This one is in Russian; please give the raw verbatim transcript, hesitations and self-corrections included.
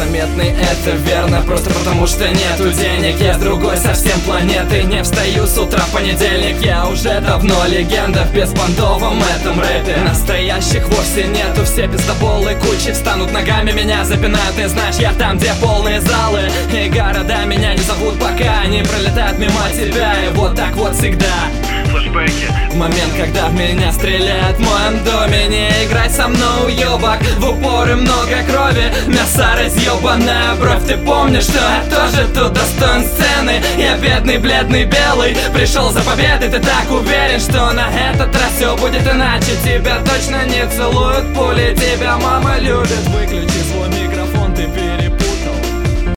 незаметный, это верно. Просто потому что нету денег. Я с другой совсем планеты. Не встаю с утра в понедельник. Я уже давно легенда в беспонтовом этом рэпе. Настоящих вовсе нету. Все пиздоболы кучи встанут ногами, меня запинают. И знаешь, я там, где полные залы и города меня не зовут, пока они пролетают мимо тебя. И вот так вот всегда. Флэшбэки. В момент, когда в меня стреляют в моем доме, не играй со мной, уёбок. В упор и много крови, мясо разъёбанная бровь. Ты помнишь, что я тоже тут достоин сцены? Я бедный, бледный, белый, пришел за победой. Ты так уверен, что на этот раз все будет иначе? Тебя точно не целуют пули, тебя мама любит. Выключи свой микрофон, ты перед